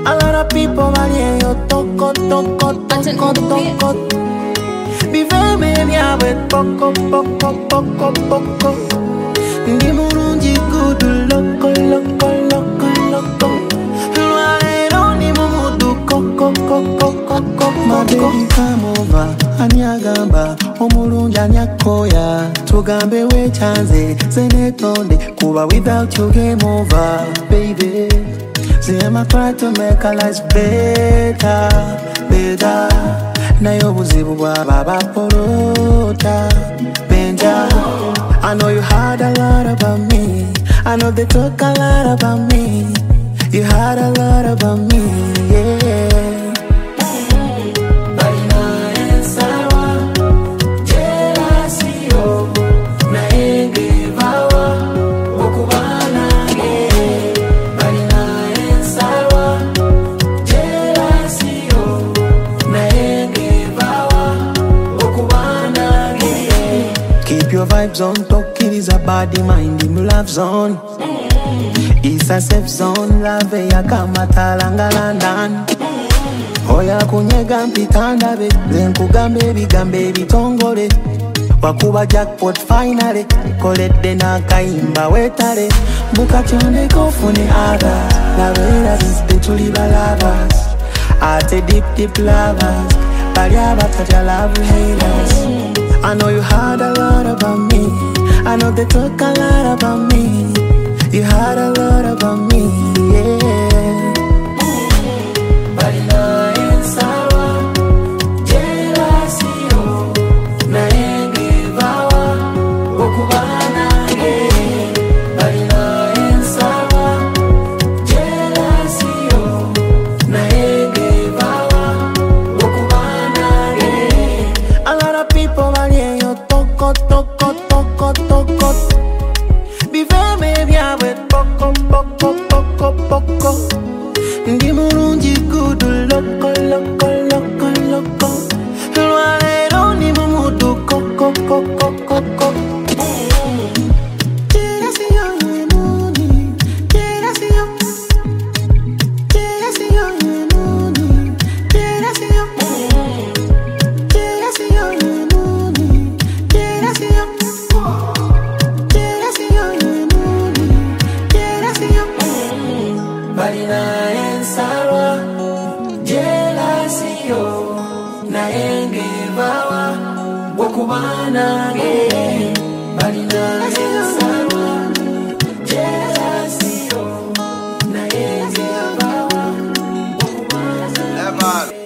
A lot of people value yo toko. Vive me with poco. Ndi murungi good loco. Lualero ni mumudu koko. My baby come over, anyagamba, omulungi anyakoya. Tugambe we chanze, zenetonde, kuba without you game over, baby. See I'ma try to make our lives better. Na yo buzibu bwa baba porota, benja. I know you heard a lot about me. I know they talk a lot about me. You heard a lot about me, yeah. Keep your vibes on, talk it is a body, mind in love zone. It's a safe zone, lave ya kama talanga London. Oya kunyega mpitanda be, zenkugambe bigambe bitongole. Wakuba jackpot finally, kolede na kaimba wetale. Buka chonde kofune others, lavera this tuli balavas. Ate deep lovers, baliaba taja love haters. I know you heard a lot about me. I know they talk a lot about me. You heard a lot about me, yeah. Bali na ensawa, jealousy yo, na engevawa, okubana ge. Bali na ensawa, jealousy yo, na engevawa, okubana ge. A lot of people value yo toko. Vive me bien with poco. Ndi murungi good loco. Lualero ni mumudu koko. Bali na ensawa, jealousy yo, na engevawa, wakubana ge. Bali na ensawa, jealousy yo, na engevawa, wakubana ge.